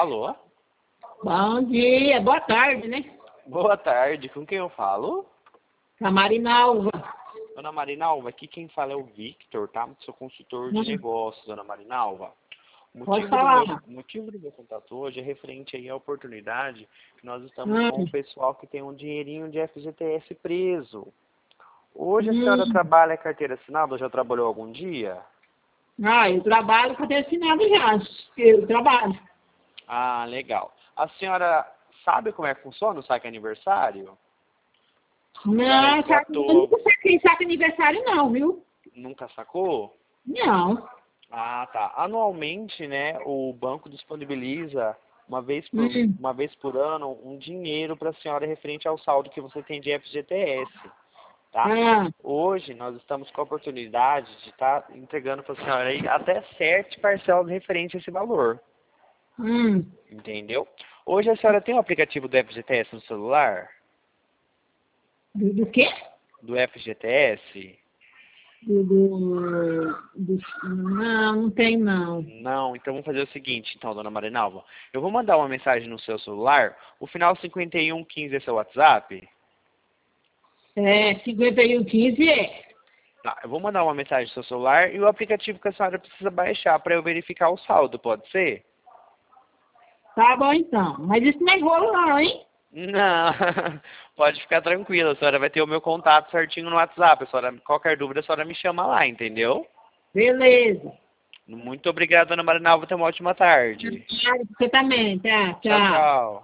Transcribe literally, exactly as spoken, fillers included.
Alô? Bom dia, boa tarde, né? Boa tarde, com quem eu falo? A Marinalva. Dona Marinalva, aqui quem fala é o Victor, tá? Sou consultor de Hum. negócios, Dona Marinalva. O Pode motivo do falar. meu, o motivo do meu contato hoje é referente aí à oportunidade que nós estamos com Hum. o pessoal que tem um dinheirinho de F G T S preso. Hoje a senhora Hum. trabalha carteira assinada ou já trabalhou algum dia? Ah, eu trabalho para ter assinado já. Eu trabalho. Ah, legal. A senhora sabe como é que funciona o saque aniversário? Já Não, sabe, eu resgatou? nunca saquei saque aniversário não, viu? Nunca sacou? Não. Ah, tá. Anualmente, né, o banco disponibiliza uma vez por, Hum. uma vez por ano um dinheiro para a senhora referente ao saldo que você tem de F G T S, tá? Ah, Hoje nós estamos com a oportunidade de estar entregando para a senhora aí até sete parcelas referente a esse valor, hum. entendeu? Hoje a senhora tem o aplicativo do F G T S no celular? Do, do quê? Do F G T S? Do, do, do- Não, não tem não. Não, então vamos fazer o seguinte, então, dona Marinalva. Eu vou mandar uma mensagem no seu celular. O final cinquenta e um quinze é seu WhatsApp? É, cinquenta e um quinze é. Tá, eu vou mandar uma mensagem no seu celular e o aplicativo que a senhora precisa baixar para eu verificar o saldo, pode ser? Tá bom então. Mas isso não é rolo não, hein? Não, pode ficar tranquila, a senhora vai ter o meu contato certinho no WhatsApp. A senhora, qualquer dúvida, a senhora me chama lá, entendeu? Beleza. Muito obrigado, dona Marinalva. Tenha uma ótima tarde. Você também, tá? Tchau, Tchau. tchau.